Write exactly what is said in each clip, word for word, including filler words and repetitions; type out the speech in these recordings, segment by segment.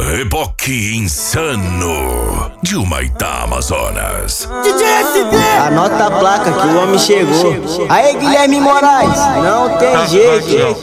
Reboque insano de Humaitá, Amazonas. D J S B! Anota a placa que o homem chegou. Aí, Guilherme Moraes, não tem jeito.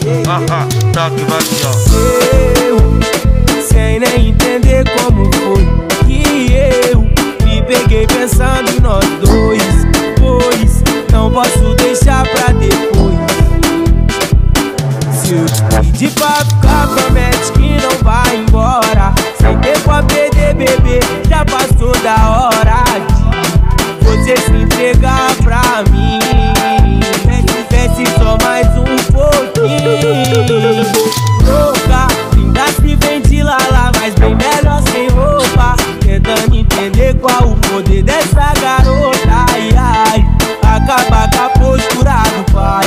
Eu, sem nem entender como foi que eu me peguei pensando em nós dois. Pois não posso deixar pra depois. Se eu te pedir pra ficar, promete que não vai embora. Sem tempo a perder, bebê, já passou da hora de você se entregar pra mim. Desce só mais um pouquinho. Louca, linda se ventila, mas bem melhor sem roupa. Tentando entender qual o poder dessa garota. Ai, ai, acaba com a postura do pai.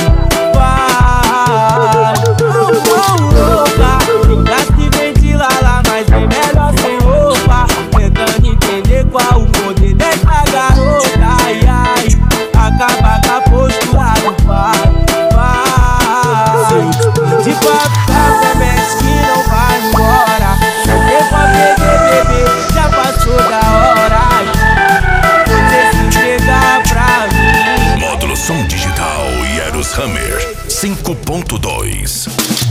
Vai, louca, linda se ventila, mas bem melhor sem roupa. Tentando entender qual o poder dessa garota. Ai, ai, acaba com a postura do pai. Vai, se eu te pedir pra ficar, promete que não vai embora. Não tem pra beber, bebê, já passou da hora. Você se entregar pra mim. Módulo som digital Eros Hammer cinco ponto dois.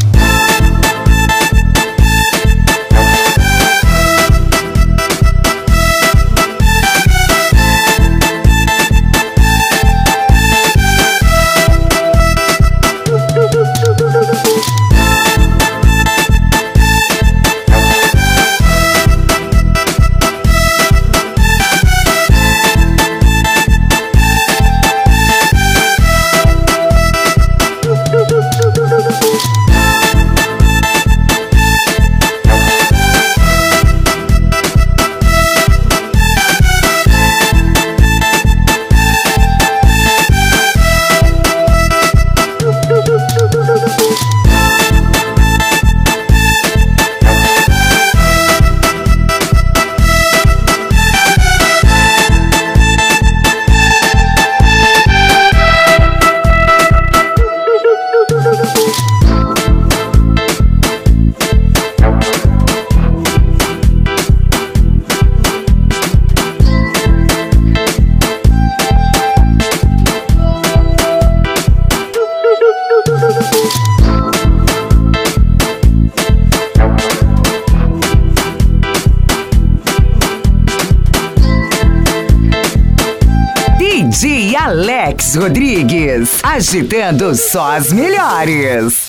D J Alex Rodrigues, agitando só as melhores.